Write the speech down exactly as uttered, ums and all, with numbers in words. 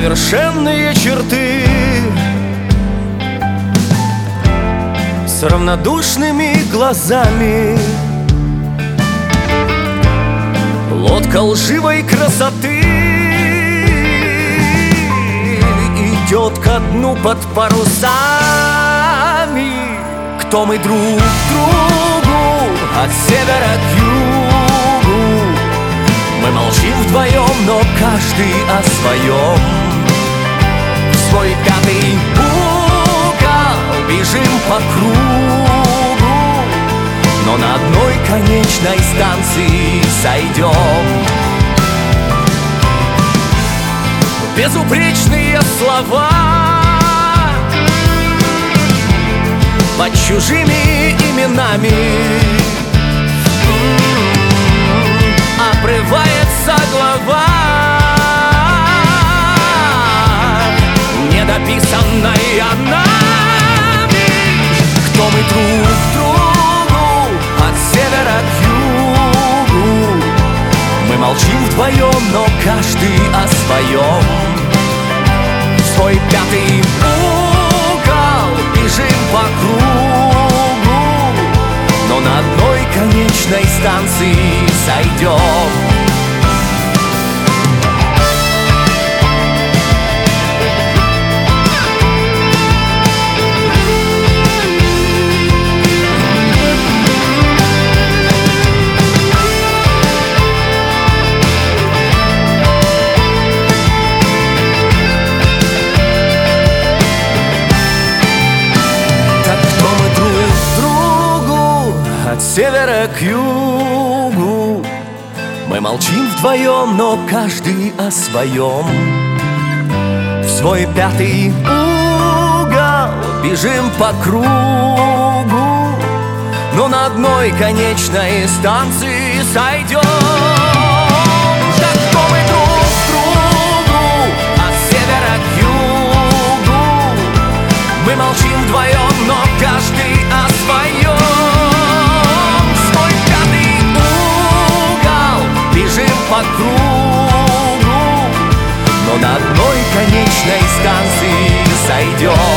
совершенные черты с равнодушными глазами. Лодка лживой красоты идет ко дну под парусами. Кто мы друг другу от севера к югу? Мы молчим вдвоем, но каждый о своем. В свой пятый угол бежим по кругу, но на одной конечной станции сойдем. Безупречные слова под чужими именами. Обрывается глава, недописанная нами. Кто мы друг другу от севера к югу? Мы молчим вдвоем, но каждый о своем. В свой пятый угол бежим по кругу, но на одной конечной станции сойдем. От севера к югу мы молчим вдвоем, но каждый о своем. В свой пятый угол бежим по кругу, но на одной конечной станции сойдем. Так кто мы друг другу от севера к югу? Мы молчим вдвоем, но каждый о своем. По кругу, но на одной конечной станции сойдем.